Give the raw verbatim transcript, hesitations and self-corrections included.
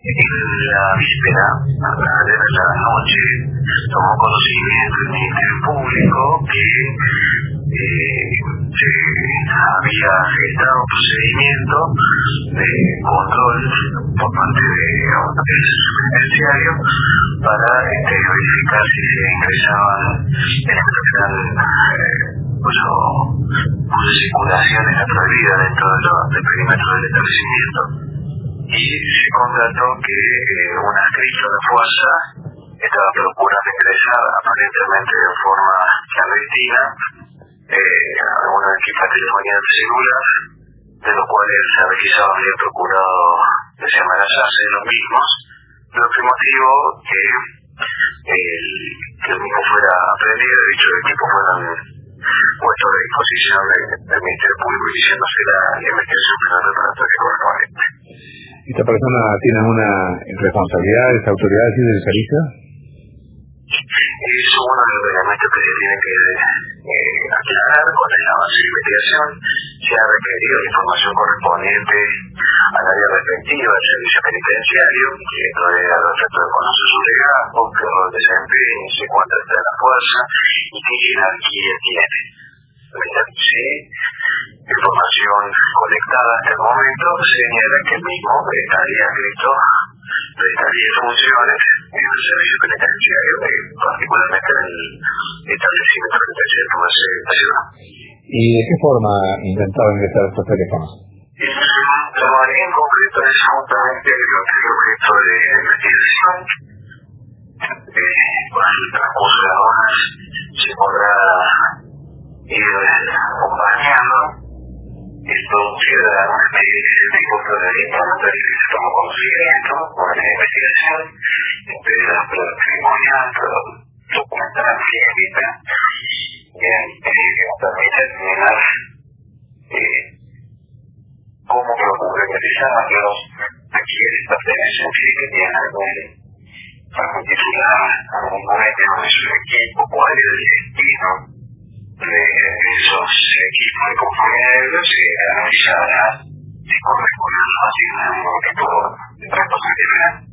En la víspera, a la de la noche, tomó conocimiento el Ministerio Público que eh, se había gestado un procedimiento de control por parte de del penitenciario para este, verificar si se ingresaban elementos eh, cuyo, cuya circulación era prohibida dentro de lo, del perímetro del establecimiento. Y se constató que eh, un adscrito de fuerza estaba procurando ingresar aparentemente de forma clandestina eh, algunos equipos de telefonía celular, de los cuales se quizás había procurado desembarazarse de los mismos, lo que motivó que, el, que el mismo fuera aprendido y dichos equipos fueran puestos a disposición de, del Ministerio Público, iniciándose la investigación penal preparatoria correspondiente. ¿Esta persona tiene alguna responsabilidad de esta autoridad del servicio? Es uno de los elementos que se tiene que eh, aclarar con el avance de la investigación. Se ha requerido la información correspondiente al área respectiva del servicio penitenciario, que rodea a los efectos de conocer su legado, qué rol desempeña, se cuánto está de la fuerza y qué jerarquía tiene. Sí, información colectada hasta el momento señala que el mismo estaría escrito, prestaría funciones en el servicio penitenciario, particularmente en el establecimiento penitenciario de esta ciudad. ¿Y de qué forma intentaba ingresar a estos teléfonos? La manera en concreto es justamente el objeto de la investigación. Con el transcurso de las horas se podrá ir acompañando. Esto queda una experiencia de tipo de importante que se toma conocimiento con la investigación, entre la prueba testimonial, documental, escrita, que permite determinar eh, cómo procura realizar los a quienes pertenecen, si que tienen algún algún titular, algún momento de su equipo, cuál es el destino de esos equipos de compañeros, se analizará si corresponde a la asignación de tipo de trato general.